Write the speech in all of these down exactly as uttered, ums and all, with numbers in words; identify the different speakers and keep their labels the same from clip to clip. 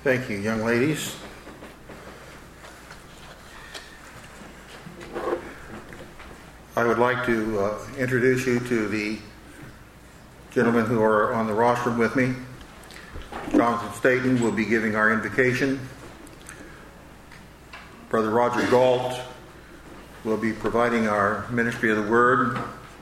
Speaker 1: Thank you, young ladies. I would like to uh, introduce you to the gentlemen who are on the rostrum with me. Jonathan Staten will be giving our invocation. Brother Roger Galt will be providing our ministry of the Word.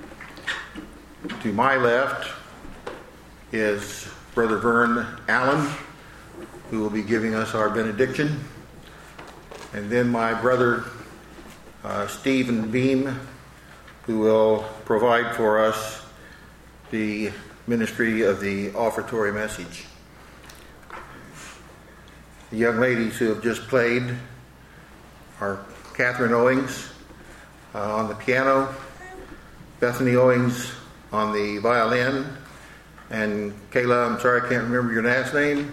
Speaker 1: To my left is Brother Vern Allen, who will be giving us our benediction. And then my brother uh, Stephen Beam, who will provide for us the ministry of the offertory message. The young ladies who have just played are Catherine Owings uh, on the piano, Bethany Owings on the violin, and Kayla, I'm sorry I can't remember your last name.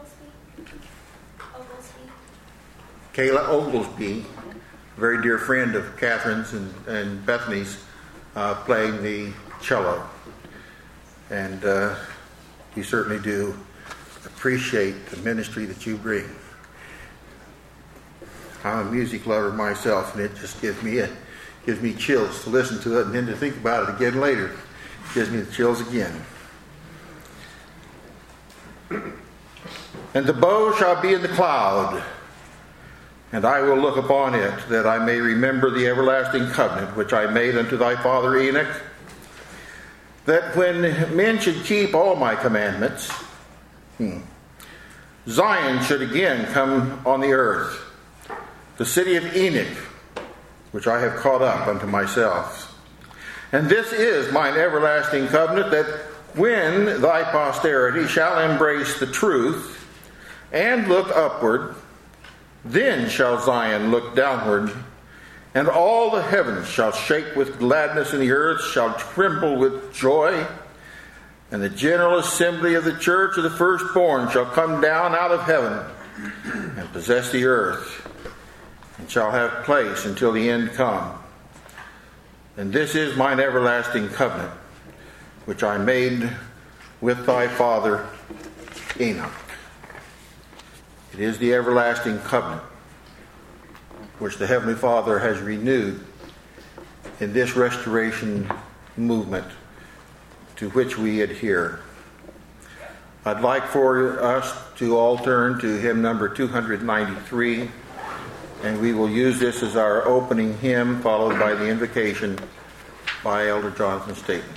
Speaker 1: Kayla Oglesby, a very dear friend of Catherine's and, and Bethany's, uh, playing the cello. And uh, you certainly do appreciate the ministry that you bring. I'm a music lover myself, and it just gives me a, gives me chills to listen to it and then to think about it again later. It gives me the chills again. And the bow shall be in the cloud, and I will look upon it, that I may remember the everlasting covenant which I made unto thy father Enoch, that when men should keep all my commandments, hmm, Zion should again come on the earth, the city of Enoch, which I have caught up unto myself. And this is mine everlasting covenant, that when thy posterity shall embrace the truth and look upward, then shall Zion look downward, and all the heavens shall shake with gladness, and the earth shall tremble with joy. And the general assembly of the church of the firstborn shall come down out of heaven and possess the earth, and shall have place until the end come. And this is mine everlasting covenant, which I made with thy father Enoch. It is the everlasting covenant which the Heavenly Father has renewed in this restoration movement to which we adhere. I'd like for us to all turn to hymn number two ninety-three, and we will use this as our opening hymn, followed by the invocation by Elder Jonathan Staten.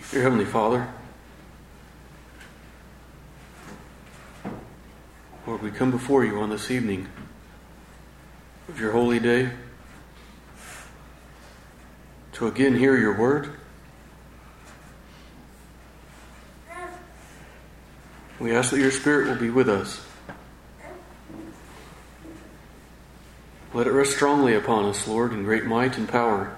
Speaker 2: Dear Heavenly Father, Lord, we come before you on this evening of your holy day to again hear your word. We ask that your Spirit will be with us. Let it rest strongly upon us, Lord, in great might and power.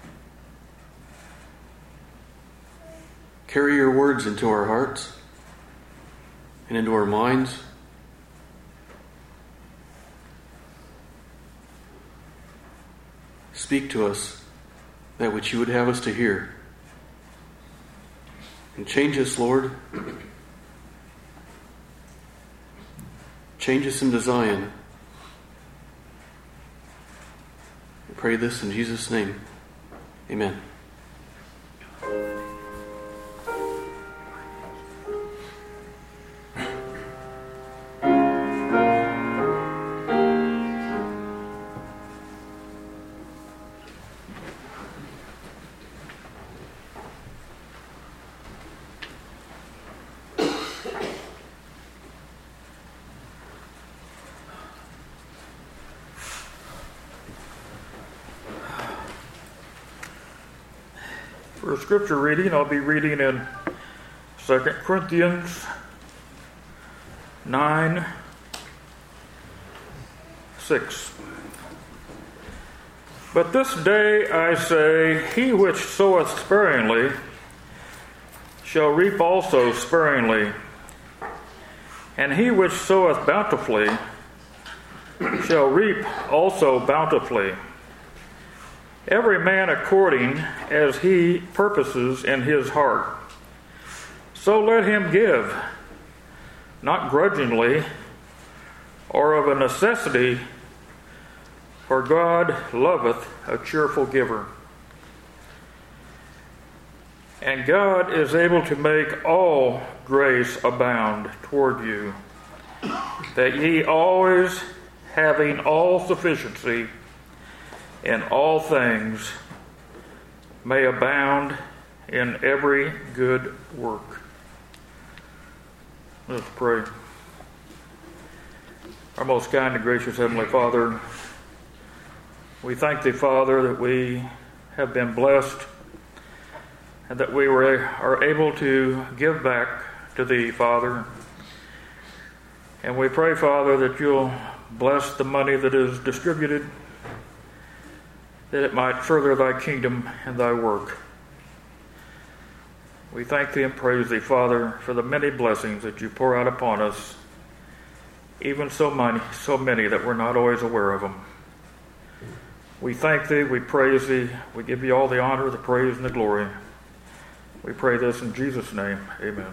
Speaker 2: Carry your words into our hearts and into our minds. Speak to us that which you would have us to hear. And change us, Lord. Change us into Zion. We pray this in Jesus' name. Amen.
Speaker 3: For scripture reading, I'll be reading in Second Corinthians nine, six. But this day I say, he which soweth sparingly shall reap also sparingly, and he which soweth bountifully shall reap also bountifully. Every man according as he purposes in his heart. So let him give, not grudgingly or of a necessity, for God loveth a cheerful giver. And God is able to make all grace abound toward you, that ye always, having all sufficiency in all things, may abound in every good work. Let's pray. Our most kind and gracious Heavenly Father, we thank Thee, Father, that we have been blessed and that we were, are able to give back to Thee, Father. And we pray, Father, that You'll bless the money that is distributed, that it might further Thy kingdom and Thy work. We thank Thee and praise Thee, Father, for the many blessings that You pour out upon us, even so many, so many that we're not always aware of them. We thank Thee, we praise Thee, we give You all the honor, the praise, and the glory. We pray this in Jesus' name. Amen.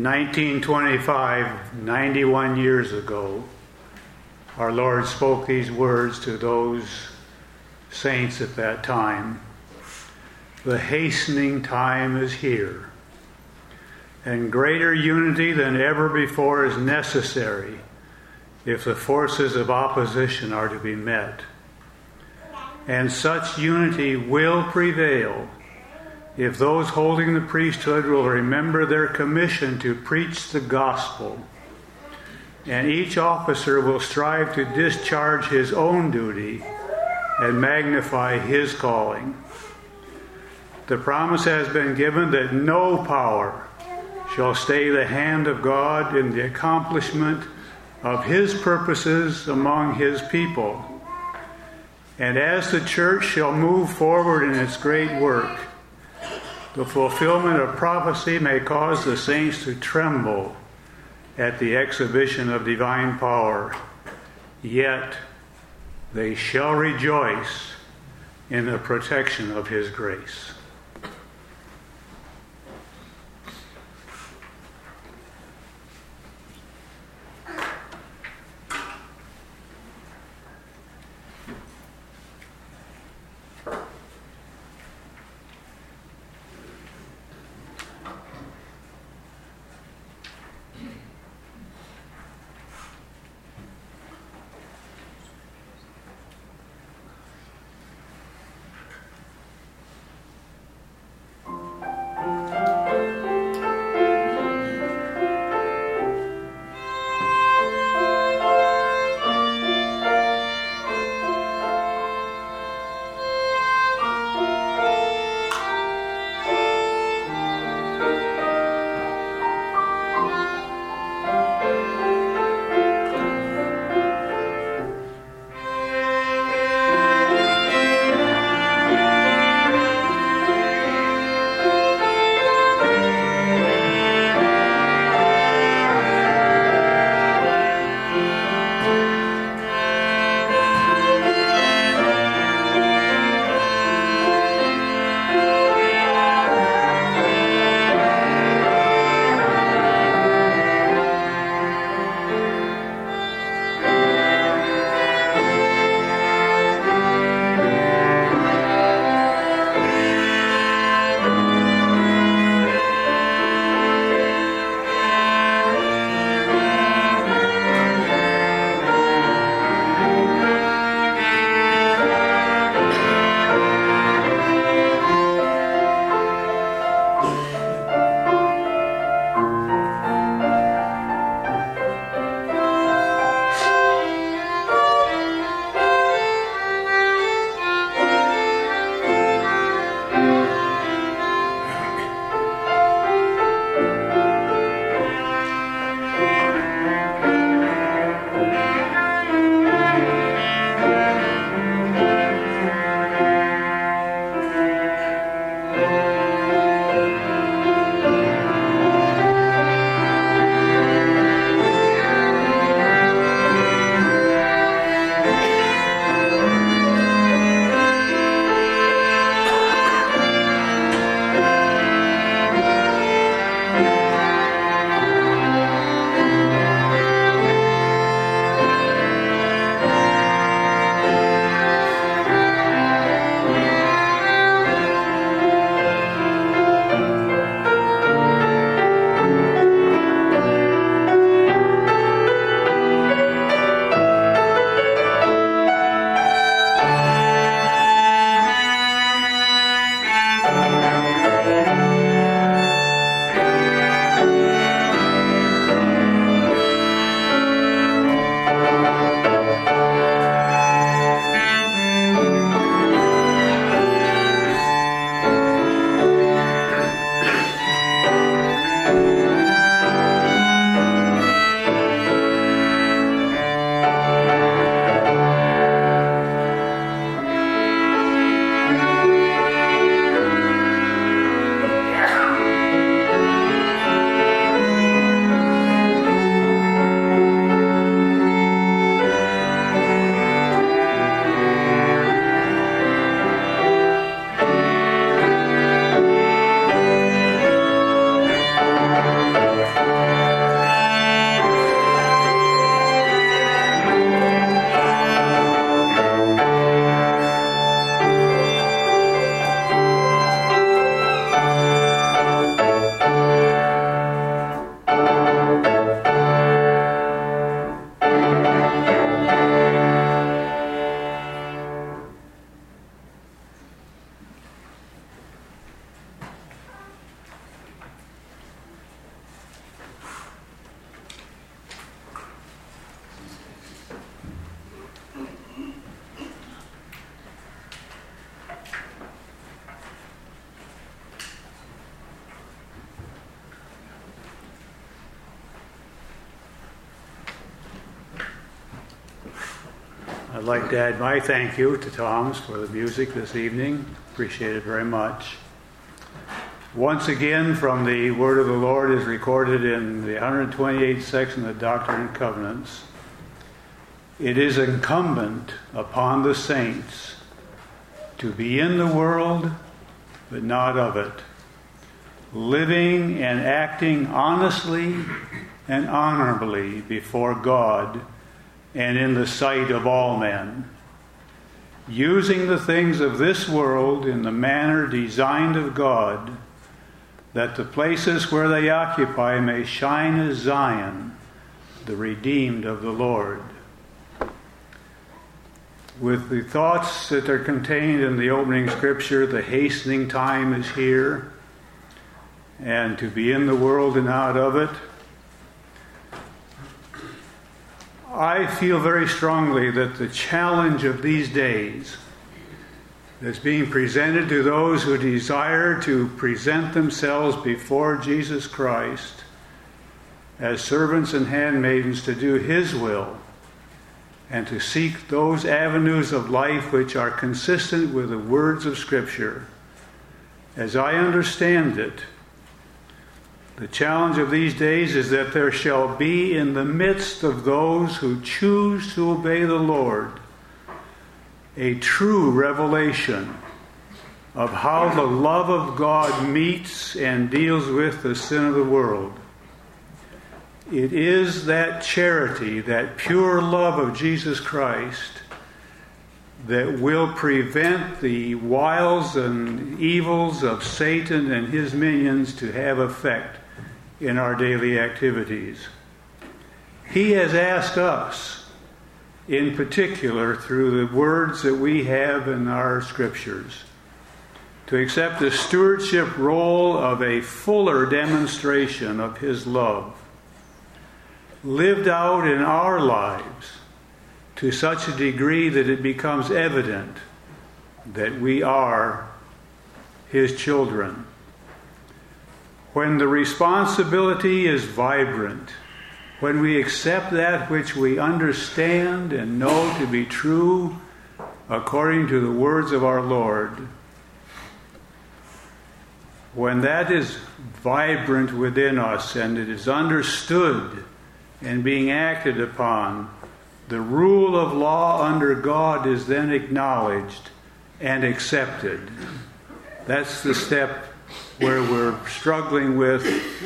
Speaker 4: In nineteen twenty-five, ninety-one years ago, our Lord spoke these words to those saints at that time. The hastening time is here, and greater unity than ever before is necessary if the forces of opposition are to be met. And such unity will prevail if those holding the priesthood will remember their commission to preach the gospel, and each officer will strive to discharge his own duty and magnify his calling. The promise has been given that no power shall stay the hand of God in the accomplishment of his purposes among his people. And as the church shall move forward in its great work, the fulfillment of prophecy may cause the saints to tremble at the exhibition of divine power, yet they shall rejoice in the protection of his grace. I'd like to add my thank you to Tom's for the music this evening. Appreciate it very much. Once again, from the Word of the Lord is recorded in the one hundred twenty-eighth section of the Doctrine and Covenants. It is incumbent upon the saints to be in the world, but not of it, living and acting honestly and honorably before God and in the sight of all men, using the things of this world in the manner designed of God, that the places where they occupy may shine as Zion, the redeemed of the Lord. With the thoughts that are contained in the opening scripture, the hastening time is here, and to be in the world and out of it, I feel very strongly that the challenge of these days that's being presented to those who desire to present themselves before Jesus Christ as servants and handmaidens to do His will and to seek those avenues of life which are consistent with the words of Scripture. As I understand it, the challenge of these days is that there shall be in the midst of those who choose to obey the Lord a true revelation of how the love of God meets and deals with the sin of the world. It is that charity, that pure love of Jesus Christ, that will prevent the wiles and evils of Satan and his minions to have effect in our daily activities. He has asked us, in particular through the words that we have in our scriptures, to accept the stewardship role of a fuller demonstration of His love, lived out in our lives to such a degree that it becomes evident that we are His children. When the responsibility is vibrant, when we accept that which we understand and know to be true according to the words of our Lord, when that is vibrant within us and it is understood and being acted upon, the rule of law under God is then acknowledged and accepted. That's the step where we're struggling with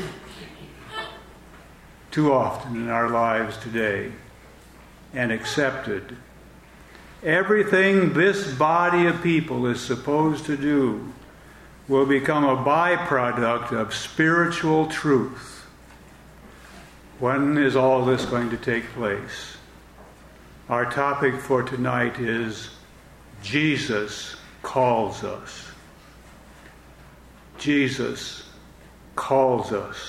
Speaker 4: too often in our lives today, and accepted. Everything this body of people is supposed to do will become a byproduct of spiritual truth. When is all this going to take place? Our topic for tonight is Jesus calls us. Jesus calls us.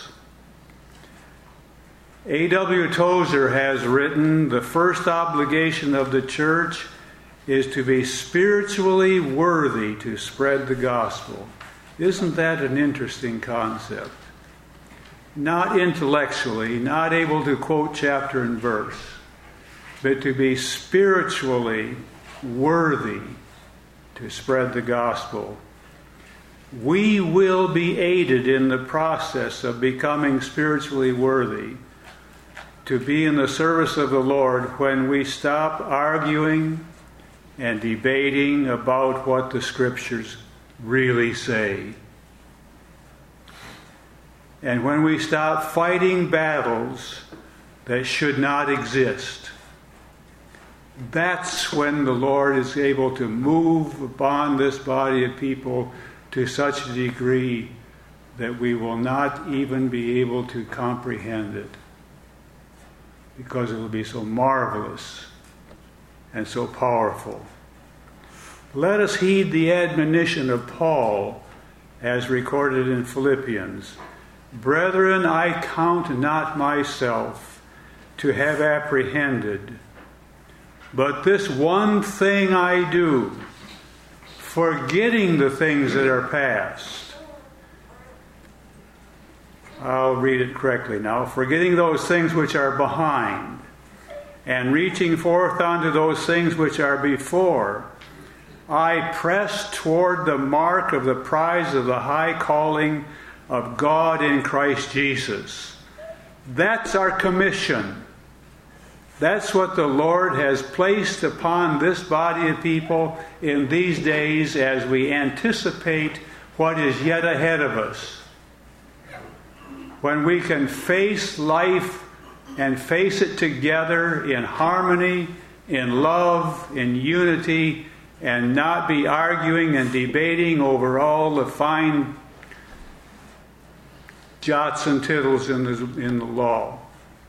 Speaker 4: A W Tozer has written, the first obligation of the church is to be spiritually worthy to spread the gospel. Isn't that an interesting concept? Not intellectually, not able to quote chapter and verse, but to be spiritually worthy to spread the gospel. We will be aided in the process of becoming spiritually worthy to be in the service of the Lord when we stop arguing and debating about what the Scriptures really say. And when we stop fighting battles that should not exist. That's when the Lord is able to move upon this body of people to such a degree that we will not even be able to comprehend it, because it will be so marvelous and so powerful. Let us heed the admonition of Paul as recorded in Philippians. Brethren, I count not myself to have apprehended, but this one thing I do, forgetting the things that are past. I'll read it correctly now. Forgetting those things which are behind, and reaching forth unto those things which are before, I press toward the mark of the prize of the high calling of God in Christ Jesus. That's our commission. That's what the Lord has placed upon this body of people in these days as we anticipate what is yet ahead of us. When we can face life and face it together in harmony, in love, in unity, and not be arguing and debating over all the fine jots and tittles in the, in the law.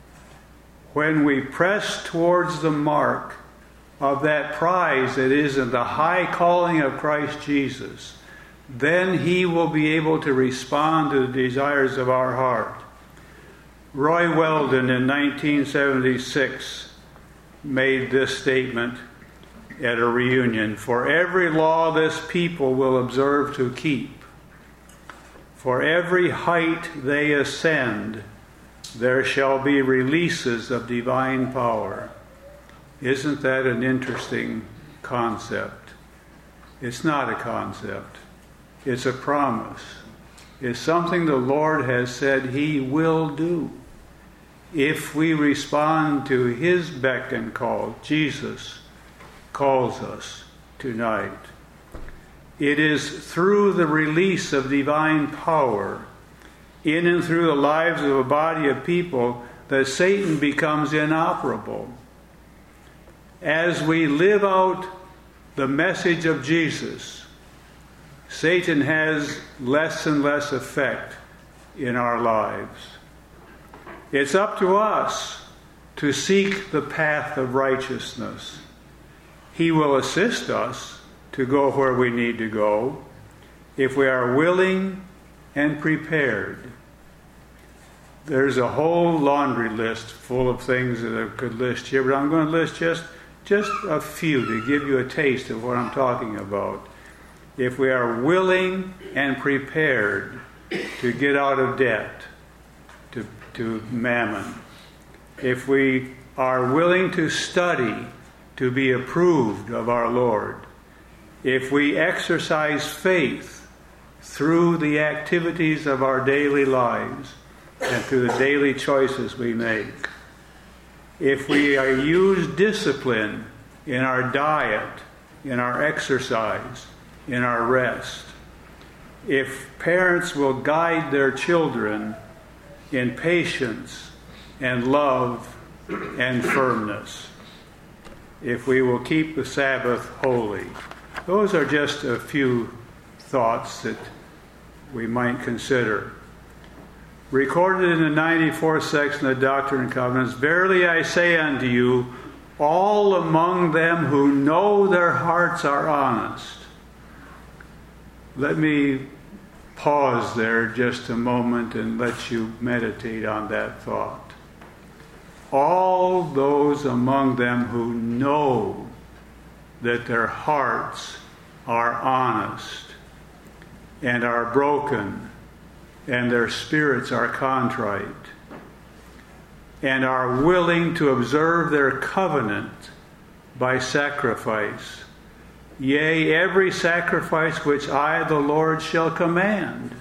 Speaker 4: When we press towards the mark of that prize that is in the high calling of Christ Jesus, then He will be able to respond to the desires of our heart. Roy Weldon in nineteen seventy-six made this statement at a reunion: "For every law this people will observe to keep, for every height they ascend, there shall be releases of divine power." Isn't that an interesting concept? It's not a concept. It's a promise. It's something the Lord has said He will do if we respond to His beck and call. Jesus calls us tonight. It is through the release of divine power in and through the lives of a body of people that Satan becomes inoperable. As we live out the message of Jesus, Satan has less and less effect in our lives. It's up to us to seek the path of righteousness. He will assist us to go where we need to go if we are willing and prepared. There's a whole laundry list full of things that I could list here, but I'm going to list just, just a few to give you a taste of what I'm talking about. If we are willing and prepared to get out of debt to, to mammon, if we are willing to study to be approved of our Lord, if we exercise faith through the activities of our daily lives and through the daily choices we make, if we use discipline in our diet, in our exercise, in our rest, if parents will guide their children in patience and love and firmness, if we will keep the Sabbath holy. Those are just a few thoughts that we might consider. Recorded in the ninety-fourth section of the Doctrine and Covenants, "Verily I say unto you, all among them who know their hearts are honest." Let me pause there just a moment and let you meditate on that thought. All those among them who know that their hearts are honest and are broken and their spirits are contrite and are willing to observe their covenant by sacrifice. Yea, every sacrifice which I, the Lord, shall command.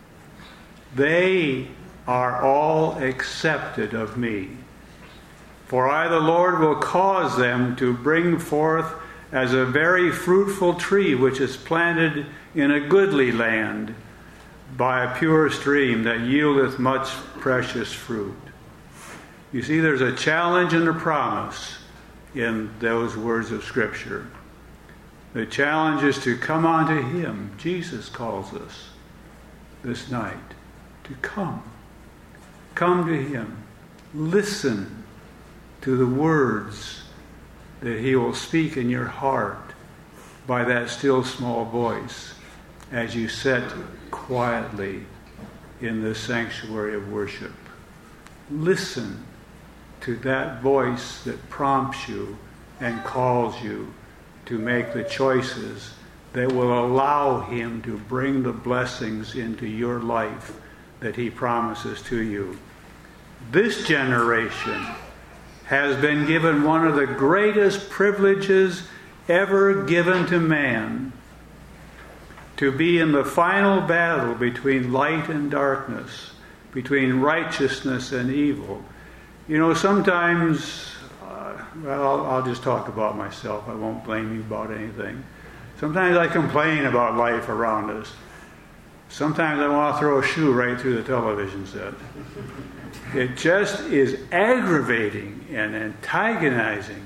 Speaker 4: They are all accepted of me. For I, the Lord, will cause them to bring forth as a very fruitful tree which is planted in a goodly land by a pure stream that yieldeth much precious fruit. You see, there's a challenge and a promise in those words of Scripture. The challenge is to come unto Him. Jesus calls us this night to come. Come to Him. Listen to the words that He will speak in your heart by that still small voice as you sit quietly in the sanctuary of worship. Listen to that voice that prompts you and calls you to make the choices that will allow Him to bring the blessings into your life that He promises to you. This generation has been given one of the greatest privileges ever given to man, to be in the final battle between light and darkness, between righteousness and evil. You know, sometimes, uh, well, I'll, I'll just talk about myself. I won't blame you about anything. Sometimes I complain about life around us. Sometimes I want to throw a shoe right through the television set. It just is aggravating and antagonizing.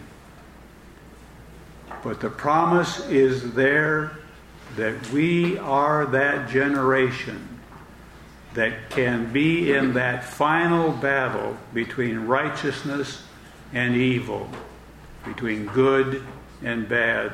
Speaker 4: But the promise is there that we are that generation that can be in that final battle between righteousness and evil, between good and bad.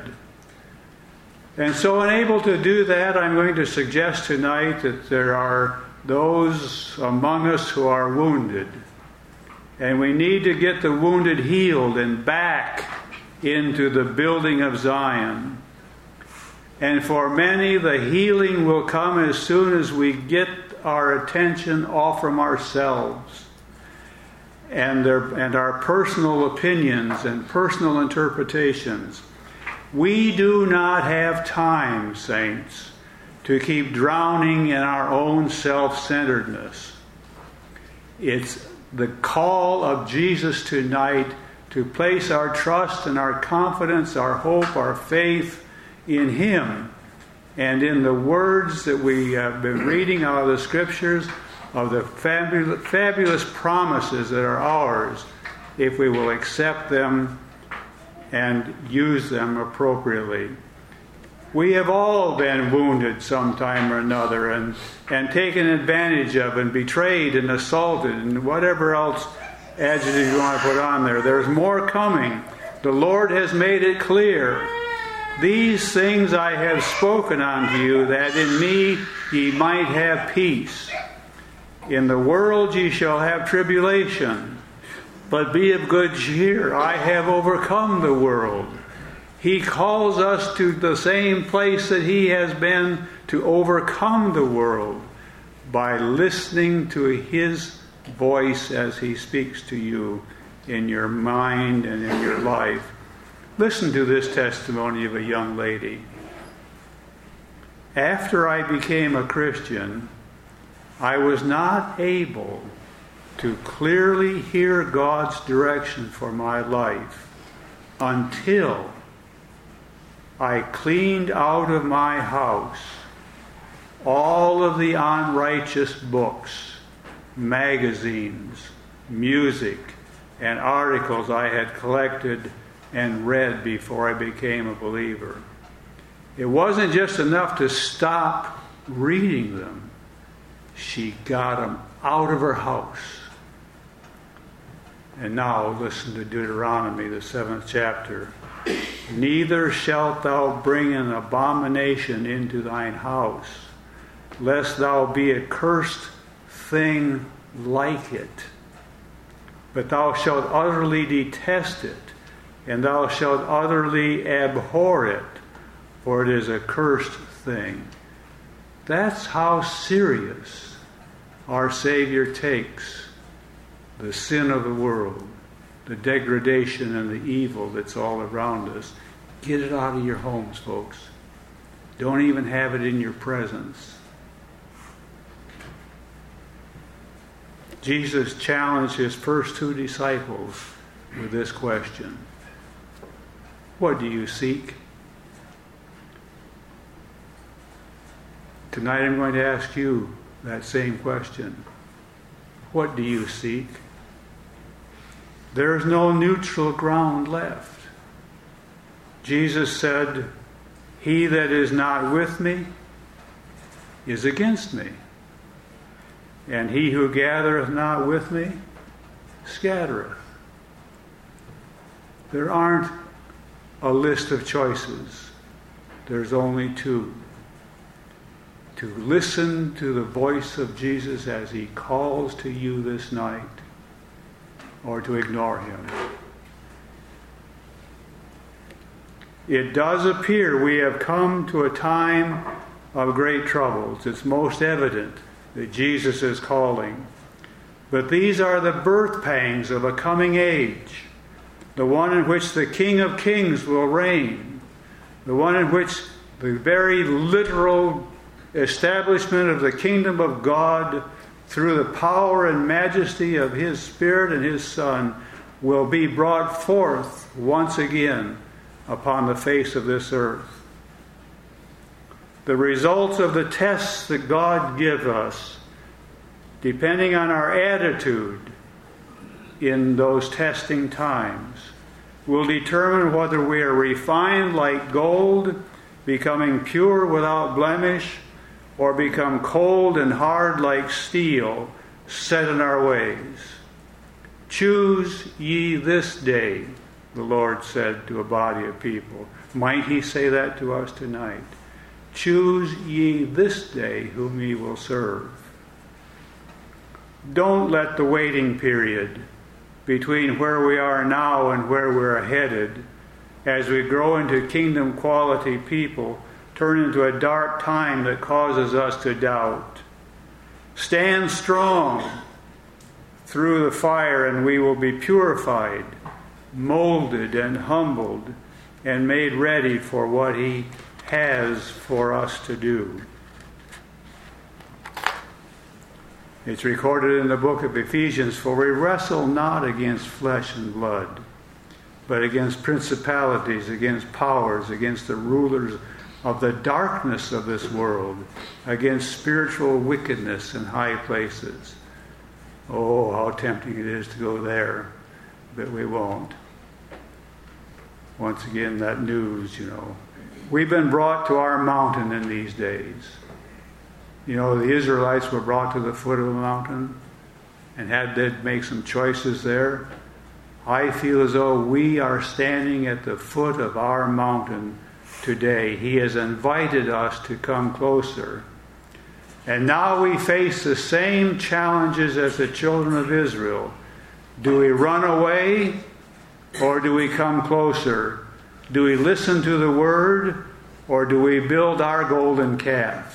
Speaker 4: And so, unable to do that, I'm going to suggest tonight that there are those among us who are wounded. And we need to get the wounded healed and back into the building of Zion. And for many, the healing will come as soon as we get our attention off from ourselves and, their, and our personal opinions and personal interpretations. We do not have time, saints, to keep drowning in our own self-centeredness. It's the call of Jesus tonight to place our trust and our confidence, our hope, our faith in Him and in the words that we have been reading out of the Scriptures, of the fabulous, fabulous promises that are ours if we will accept them and use them appropriately. We have all been wounded sometime or another and, and taken advantage of and betrayed and assaulted and whatever else adjective you want to put on there. There's more coming. The Lord has made it clear. These things I have spoken unto you, that in me ye might have peace. In the world ye shall have tribulation. But be of good cheer. I have overcome the world. He calls us to the same place that He has been, to overcome the world by listening to His voice as He speaks to you in your mind and in your life. Listen to this testimony of a young lady. After I became a Christian, I was not able to clearly hear God's direction for my life until I cleaned out of my house all of the unrighteous books, magazines, music, and articles I had collected and read before I became a believer. It wasn't just enough to stop reading them. She got them out of her house. And now listen to Deuteronomy, the seventh chapter. Neither shalt thou bring an abomination into thine house, lest thou be a cursed thing like it. But thou shalt utterly detest it, and thou shalt utterly abhor it, for it is a cursed thing. That's how serious our Savior takes the sin of the world, the degradation and the evil that's all around us. Get it out of your homes, folks. Don't even have it in your presence. Jesus challenged His first two disciples with this question. What do you seek? Tonight I'm going to ask you that same question. What do you seek? There is no neutral ground left. Jesus said, he that is not with me is against me. And he who gathereth not with me scattereth. There aren't a list of choices. There's only two. To listen to the voice of Jesus as He calls to you this night, or to ignore Him. It does appear we have come to a time of great troubles. It's most evident that Jesus is calling. But these are the birth pangs of a coming age. the one in which the King of Kings will reign, the one in which the very literal establishment of the kingdom of God through the power and majesty of His Spirit and His Son will be brought forth once again upon the face of this earth. The results of the tests that God gives us, depending on our attitude in those testing times, will determine whether we are refined like gold, becoming pure without blemish, or become cold and hard like steel, set in our ways. Choose ye this day, the Lord said to a body of people. Might He say that to us tonight? Choose ye this day whom ye will serve. Don't let the waiting period between where we are now and where we're headed, as we grow into kingdom quality people, turn into a dark time that causes us to doubt. Stand strong through the fire, and we will be purified, molded and humbled, and made ready for what He has for us to do. It's recorded in the book of Ephesians, for we wrestle not against flesh and blood, but against principalities, against powers, against the rulers of the darkness of this world, against spiritual wickedness in high places. Oh, how tempting it is to go there, but we won't. Once again, that news, you know. We've been brought to our mountain in these days. You know, the Israelites were brought to the foot of a mountain and had to make some choices there. I feel as though we are standing at the foot of our mountain today. He has invited us to come closer. And now we face the same challenges as the children of Israel. Do we run away or do we come closer? Do we listen to the word or do we build our golden calf?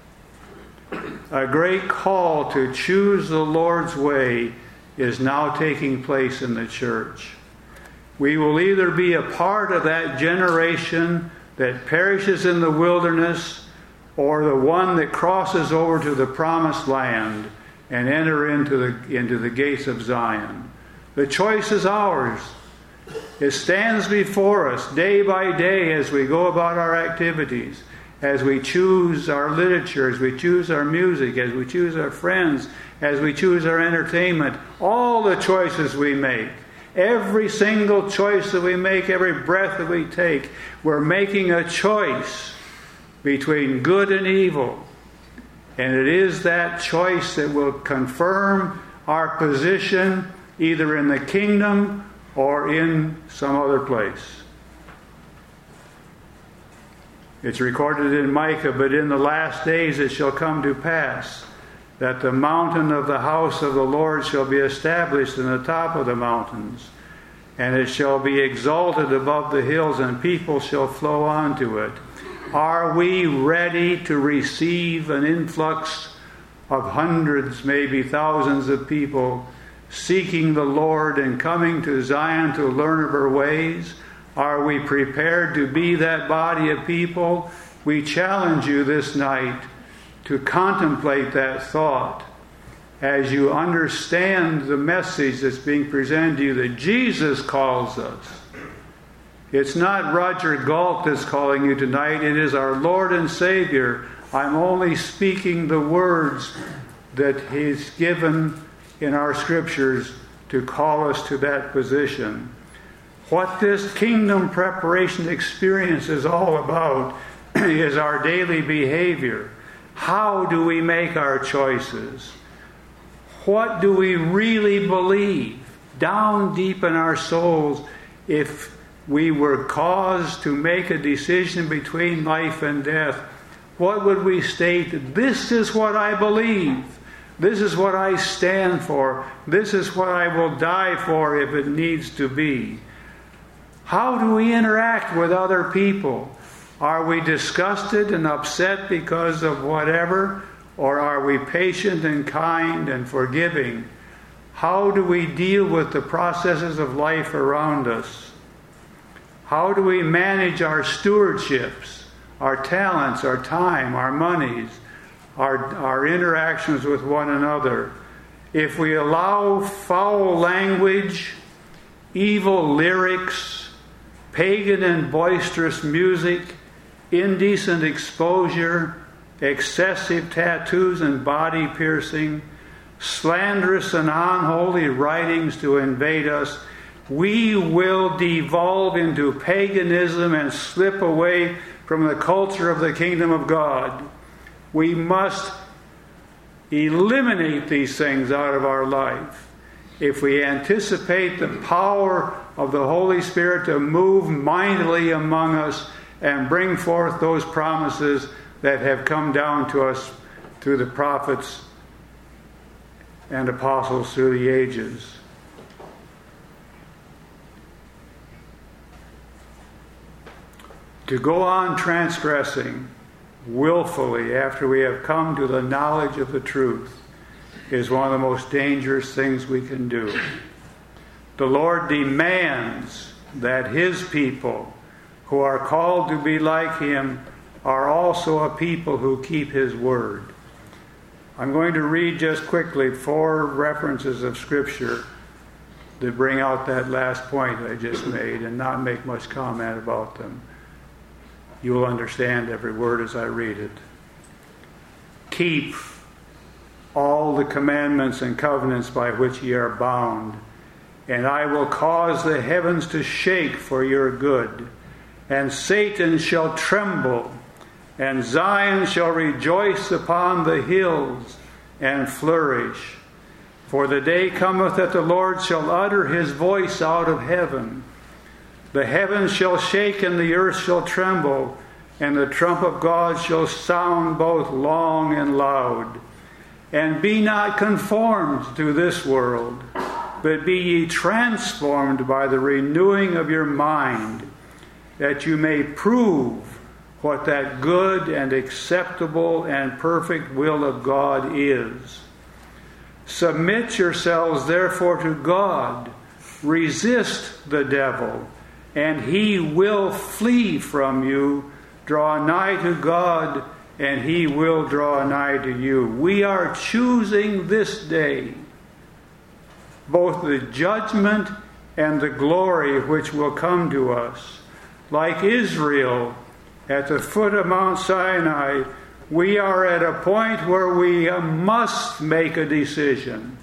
Speaker 4: A great call to choose the Lord's way is now taking place in the church. We will either be a part of that generation that perishes in the wilderness, or the one that crosses over to the promised land and enter into the into the gates of Zion. The choice is ours. It stands before us day by day as we go about our activities, as we choose our literature, as we choose our music, as we choose our friends, as we choose our entertainment. All the choices we make, every single choice that we make, every breath that we take, we're making a choice between good and evil. And it is that choice that will confirm our position either in the kingdom or in some other place. It's recorded in Micah, but in the last days it shall come to pass that the mountain of the house of the Lord shall be established in the top of the mountains, and it shall be exalted above the hills, and people shall flow unto it. Are we ready to receive an influx of hundreds, maybe thousands of people seeking the Lord and coming to Zion to learn of her ways? Are we prepared to be that body of people? We challenge you this night to contemplate that thought as you understand the message that's being presented to you that Jesus calls us. It's not Roger Galt that's calling you tonight. It is our Lord and Savior. I'm only speaking the words that He's given in our Scriptures to call us to that position. What this kingdom preparation experience is all about is our daily behavior. How do we make our choices? What do we really believe down deep in our souls if we were caused to make a decision between life and death? What would we state? This is what I believe. This is what I stand for. This is what I will die for if it needs to be. How do we interact with other people? Are we disgusted and upset because of whatever? Or are we patient and kind and forgiving? How do we deal with the processes of life around us? How do we manage our stewardships, our talents, our time, our monies, our, our interactions with one another? If we allow foul language, evil lyrics, pagan and boisterous music, indecent exposure, excessive tattoos and body piercing, slanderous and unholy writings to invade us, we will devolve into paganism and slip away from the culture of the kingdom of God. We must eliminate these things out of our life if we anticipate the power of the Holy Spirit to move mightily among us and bring forth those promises that have come down to us through the prophets and apostles through the ages. To go on transgressing willfully after we have come to the knowledge of the truth is one of the most dangerous things we can do. The Lord demands that His people, who are called to be like Him, are also a people who keep His word. I'm going to read just quickly four references of Scripture that bring out that last point I just made and not make much comment about them. You will understand every word as I read it. Keep all the commandments and covenants by which ye are bound, and I will cause the heavens to shake for your good, and Satan shall tremble, and Zion shall rejoice upon the hills and flourish. For the day cometh that the Lord shall utter His voice out of heaven. The heavens shall shake and the earth shall tremble, and the trump of God shall sound both long and loud. And be not conformed to this world, but be ye transformed by the renewing of your mind, that you may prove what that good and acceptable and perfect will of God is. Submit yourselves therefore to God. Resist the devil, and he will flee from you. Draw nigh to God, and He will draw nigh to you. We are choosing this day both the judgment and the glory which will come to us. Like Israel at the foot of Mount Sinai, we are at a point where we must make a decision.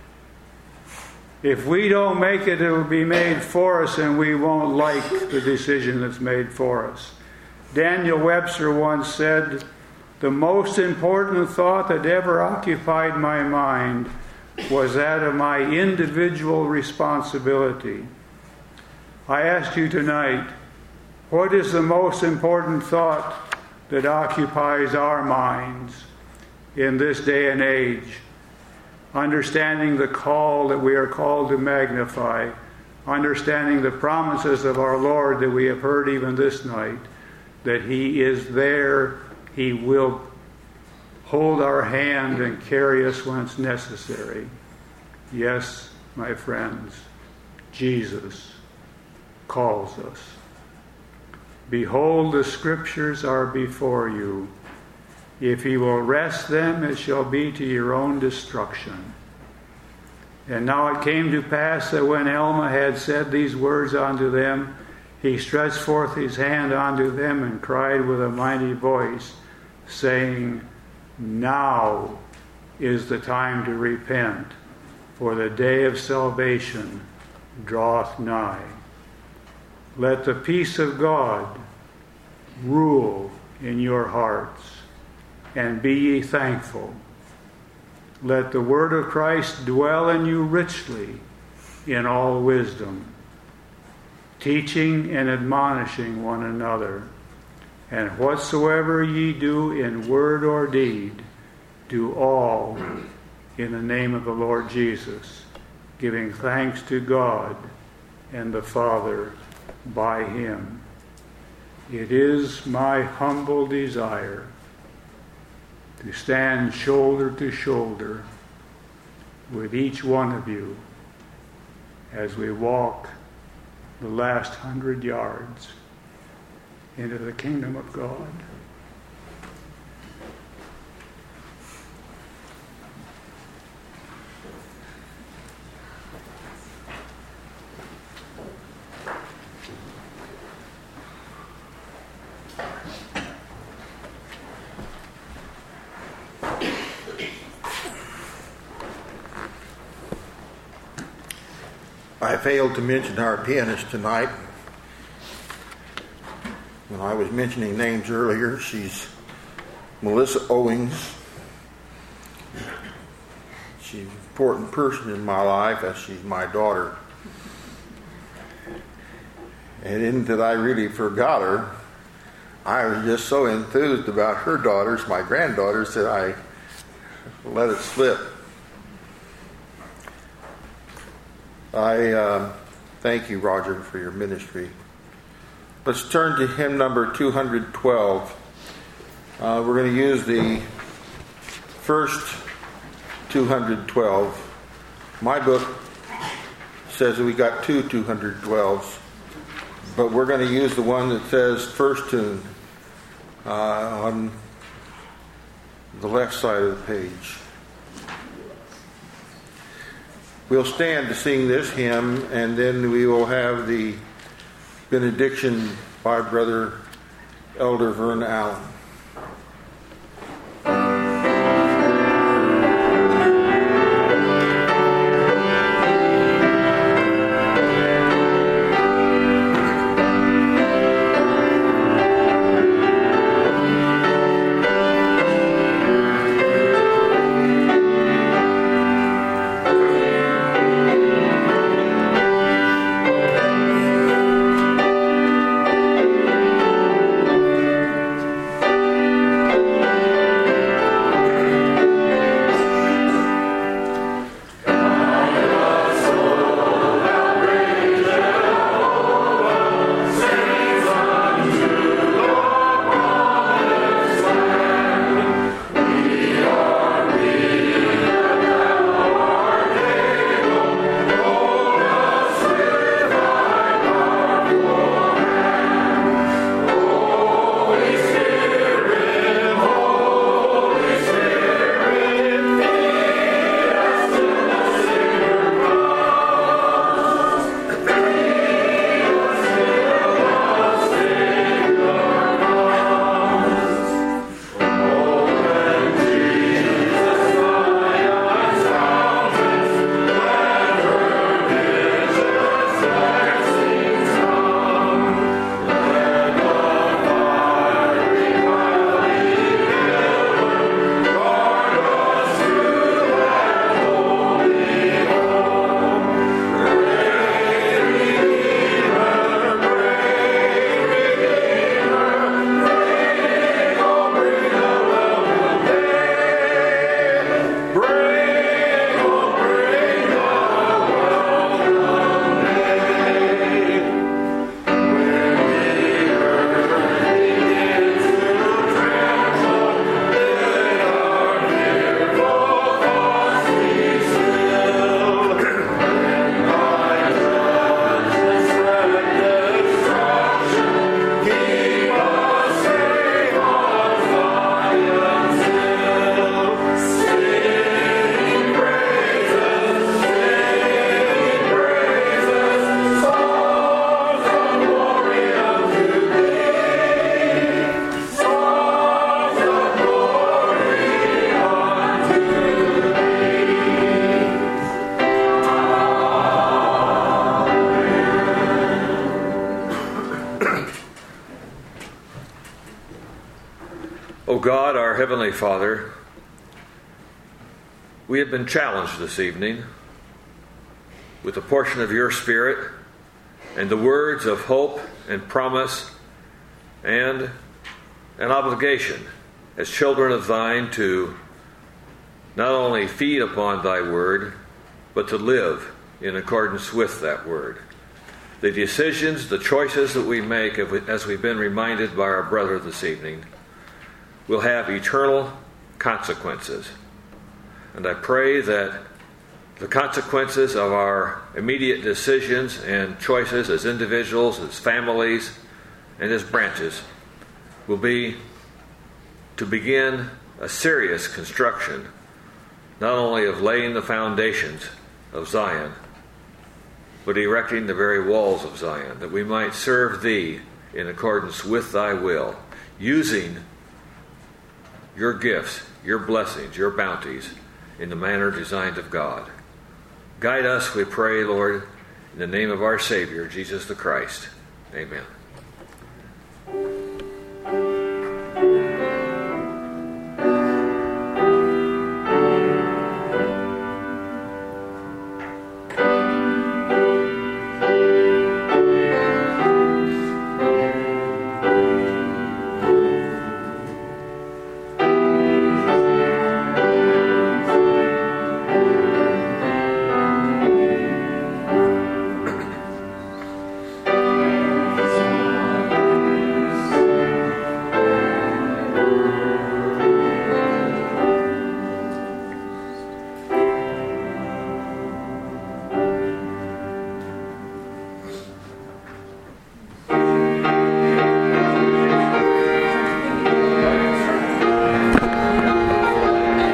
Speaker 4: If we don't make it, it will be made for us, and we won't like the decision that's made for us. Daniel Webster once said, "The most important thought that ever occupied my mind was that of my individual responsibility." I ask you tonight, what is the most important thought that occupies our minds in this day and age? Understanding the call that we are called to magnify, understanding the promises of our Lord that we have heard even this night, that He is there, He will hold our hand and carry us when it's necessary. Yes, my friends, Jesus calls us. Behold, the Scriptures are before you. If ye will wrest them, it shall be to your own destruction. And now it came to pass that when Alma had said these words unto them, he stretched forth his hand unto them and cried with a mighty voice, saying, Now is the time to repent, for the day of salvation draweth nigh. Let the peace of God rule in your hearts, and be ye thankful. Let the word of Christ dwell in you richly in all wisdom, teaching and admonishing one another. And whatsoever ye do in word or deed, do all in the name of the Lord Jesus, giving thanks to God and the Father by Him. It is my humble desire to stand shoulder to shoulder with each one of you as we walk the last hundred yards into the kingdom of God.
Speaker 1: I failed to mention our pianist tonight. When I was mentioning names earlier, she's Melissa Owings. She's an important person in my life as she's my daughter. And in that I really forgot her, I was just so enthused about her daughters, my granddaughters, that I let it slip. I uh, thank you, Roger, for your ministry. Let's turn to hymn number two hundred twelve. Uh, we're going to use the first two hundred twelve. My book says that we got two two hundred twelves, but we're going to use the one that says first tune uh, on the left side of the page. We'll stand to sing this hymn, and then we will have the benediction by Brother Elder Vern Allen.
Speaker 5: God, our Heavenly Father, we have been challenged this evening with a portion of your Spirit and the words of hope and promise and an obligation as children of thine to not only feed upon thy word, but to live in accordance with that word. The decisions, the choices that we make, as we've been reminded by our brother this evening, will have eternal consequences. And I pray that the consequences of our immediate decisions and choices as individuals, as families, and as branches will be to begin a serious construction, not only of laying the foundations of Zion, but erecting the very walls of Zion, that we might serve Thee in accordance with Thy will, using Your gifts, Your blessings, Your bounties in the manner designed of God. Guide us, we pray, Lord, in the name of our Savior, Jesus the Christ. Amen.